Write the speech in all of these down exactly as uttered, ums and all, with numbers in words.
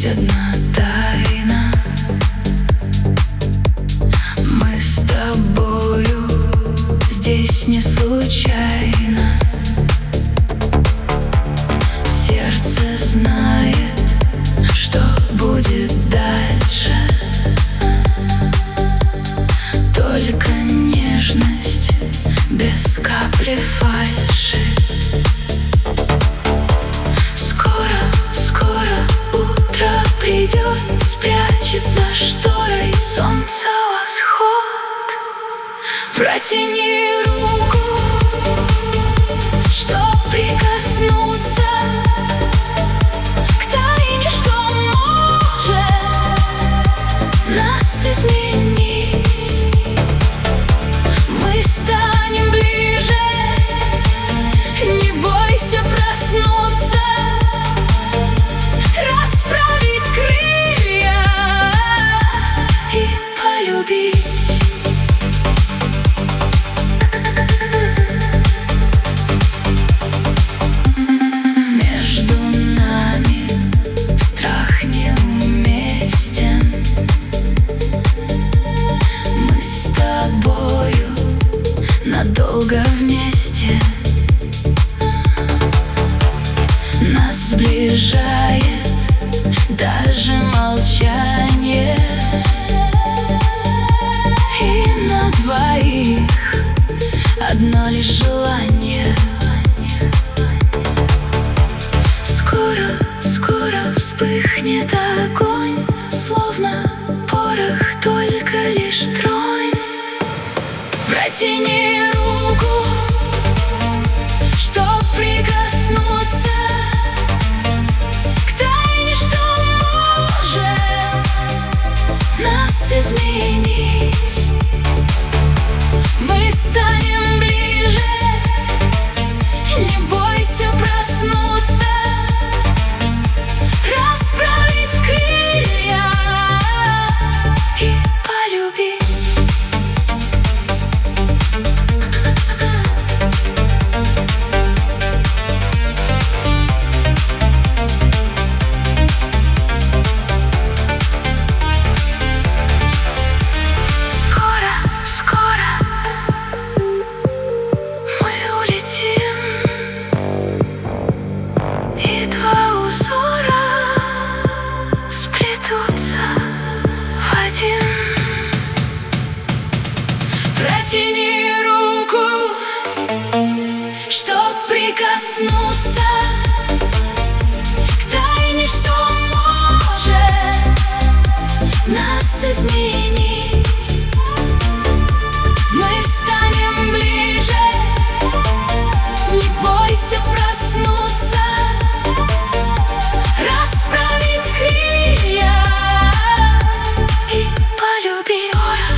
есть одна тайна. Мы с тобою здесь не случайно. Сердце знает, что будет дальше. Только нежность без капли фальши. Скоро, скоро утро придет, спрячет за шторой солнце восход. Протяни руку, чтоб прикоснуться к тайне, что может нас изменить. Мы станем ближе, не бойся проснуться, расправить крылья и полюбить. Между нами страх неуместен. Мы с тобою надолго вместе. Нас сближает даже молчание. И на двоих одно лишь желание. Скоро, скоро вспыхнет огонь, словно порох, только лишь тронь. Протяни руку, чтоб прикоснуться к тайне, что может нас изменить. Мы станем ближе, не бойся проснуться, расправить крылья и полюбить. Протяни руку, чтоб прикоснуться к тайне, что может нас изменить. Мы станем ближе, не бойся проснуться, расправить крылья и полюбить.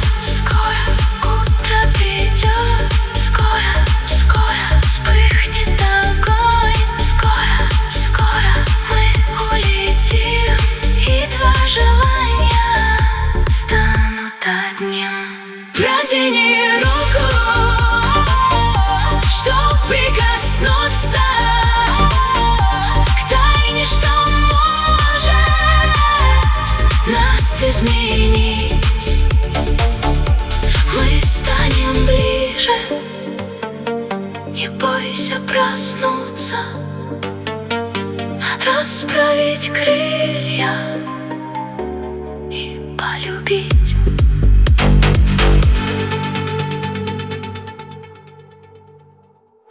Протяни руку, чтоб прикоснуться к тайне, что может нас изменить. Мы станем ближе, не бойся проснуться, расправить крылья и полюбить.